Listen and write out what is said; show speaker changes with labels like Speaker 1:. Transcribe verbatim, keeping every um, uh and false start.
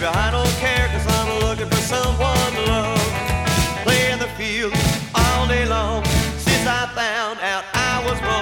Speaker 1: baby, I don't care, cause I'm looking for someone to love. Play in the field all day long, since I found out I was wrong.